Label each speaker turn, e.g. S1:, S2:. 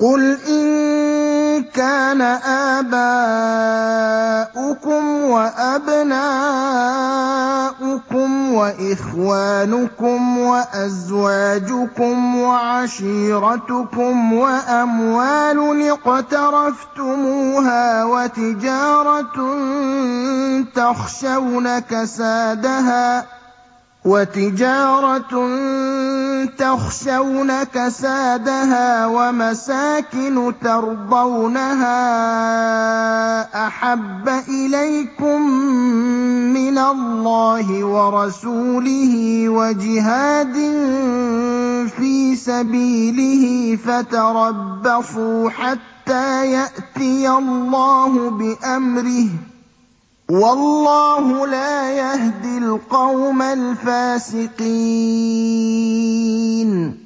S1: قُلْ إِن كَانَ آبَاؤُكُمْ وَأَبْنَاؤُكُمْ وَإِخْوَانُكُمْ وَأَزْوَاجُكُمْ وَعَشِيرَتُكُمْ وَأَمْوَالٌ اقْتَرَفْتُمُوهَا وَتِجَارَةٌ تَخْشَوْنَ كَسَادَهَا وَمَسَاكِنُ تَرْضَوْنَهَا أَحَبَّ إِلَيْكُم مِّنَ اللَّهِ وَرَسُولِهِ وَجِهَادٍ فِي سَبِيلِهِ فَتَرَبَّصُوا حَتَّىٰ يَأْتِيَ اللَّهُ بِأَمْرِهِ ۗ وَاللَّهُ لَا يَهْدِي الْقَوْمَ الْفَاسِقِينَ